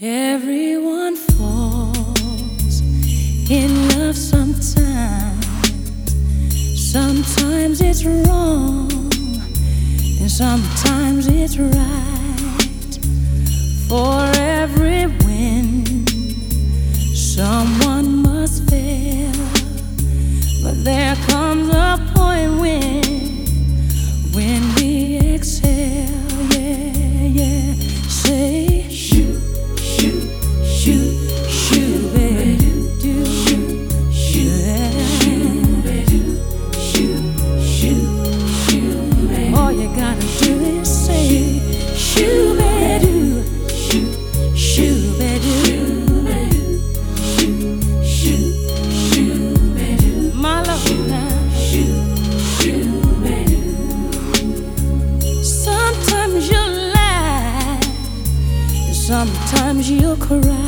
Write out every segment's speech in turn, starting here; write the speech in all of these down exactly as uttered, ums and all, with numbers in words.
Everyone falls in love sometimes. Sometimes it's wrong, and sometimes it's right. For every win, someone must fail. But there comes a point when, when we exhale, yeah, yeah. Say, shoot, shoot, shoot, shoot, baby, do, shoot, shoot, baby, shoot, shoot, shoot, baby. All you gotta do is say, shoot, baby, shoot, shoot, baby, shoot, shoot, shoot, baby. My love now, shoot, shoot, baby. Sometimes you laugh, sometimes you'll cry.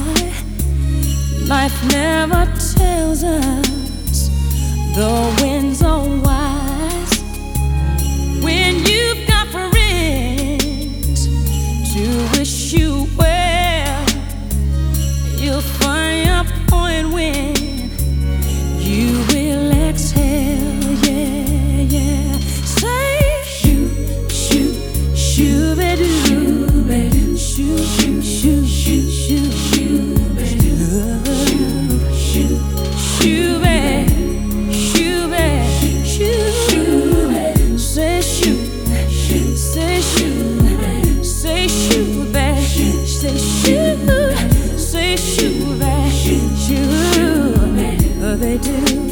Life never tells us the winds are wise. When you've got friends to wish you well, you'll find a point when you will exhale, yeah, yeah. Say, shoot, shoot, shoot-a-doo, baby, shoot, shoot, shoot, shoot, shoot, shoot, baby, shoot, shoot, baby, shoot, baby, shoot, baby. Say shoot, say shoot, say shoot, baby, say shoot, say shoot, baby, shoot, oh, they do.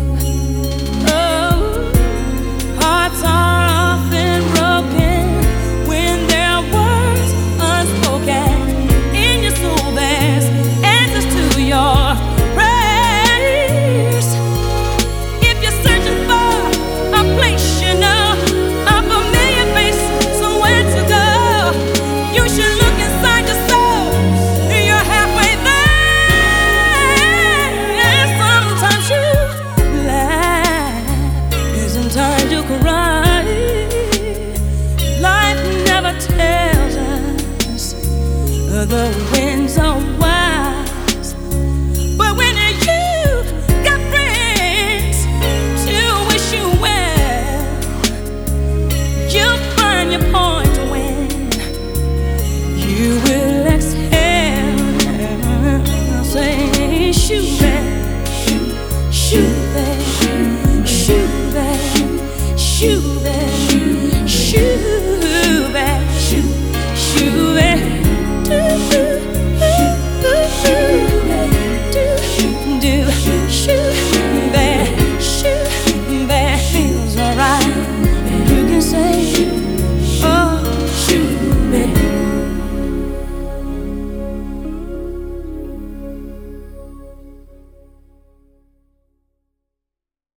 Oh, hearts are often broken when there are words unspoken. In your soul there's answers to your prayers. If you're searching for a place you know, a familiar face, somewhere to go, you should look inside your soul. You're halfway there. Sometimes you laugh, isn't time to cry. Life never tells us the winds are wise. But when you've got friends to wish you well, you'll find your point when you will exhale. Say, shoot, babe, shoot, babe, shoot, babe, shoot, babe, shoot, babe, shoot, shoot, babe. Do, do, do, do, do, do, shoot.